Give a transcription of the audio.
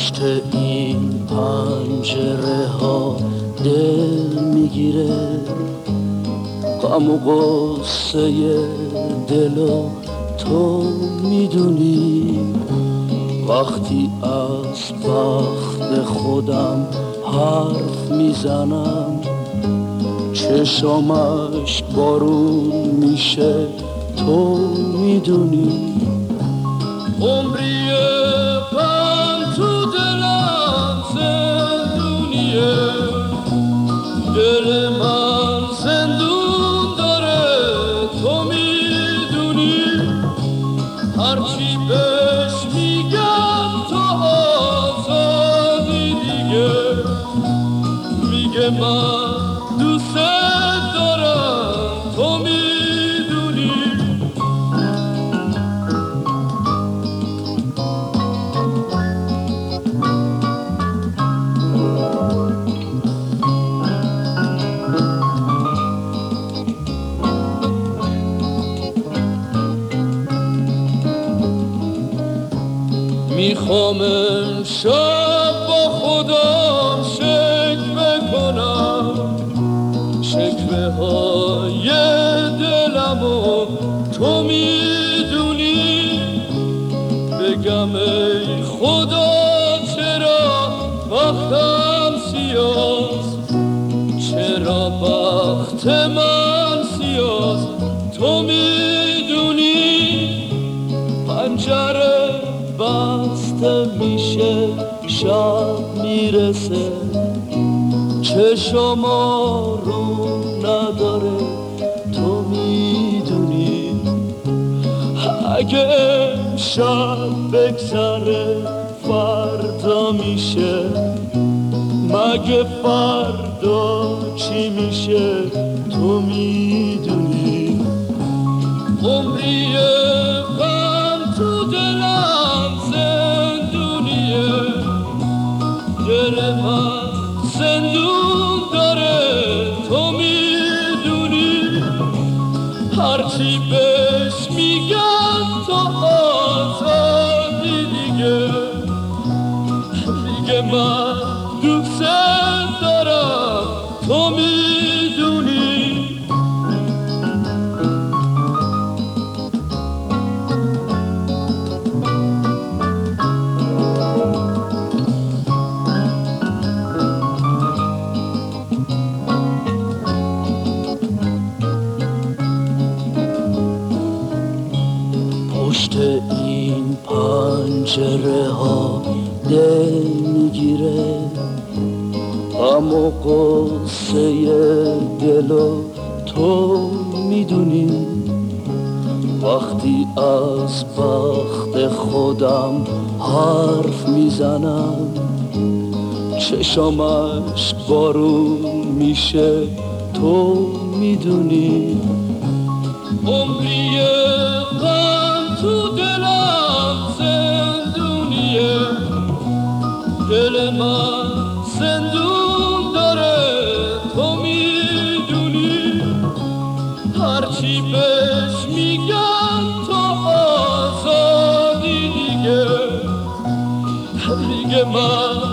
پشت این پنجره ها دل میگیره، غم و غصه دلو تو میدونی. وقتی از بخت خودم حرف میزنم، چشمش بارون میشه تو میدونی. عمری غم تو دلم زندونیه، دل من زندون داره تو میدونی. هرچی بهش میگم تو آزادی دیگه، میگه من دوست دارم تو میدونی. میخوام امشب با خودم شکوه کنم، شکوه های دلمو تو میدونی. بگم ای خدا چرا بختم سیاست، چرا بخت من سیاست تو میدونی. پنجره بسته میشه شب میرسه، چشم رو نداره تو میدونی. اگه امشب بگذره فردا میشه، مگه فردا چی میشه تو میدونی. عمری غم تو دلم زندونیه، دل من زندون داره تو میدونی. هرچی بهش میگم تو آزادی دیگه، میگه من دوست دارم تو میدونی. پشت این پنجره ها دل میگیره، غم و غصه دلو تو میدونی. وقتی از بخت خودم حرف میزنم، چشمش بارون میشه تو میدونی. عمری غم تو دلم زندونیه، دل من زندون داره تو میدونی. هرچی بهش میگم تو آزادی دیگه، میگه من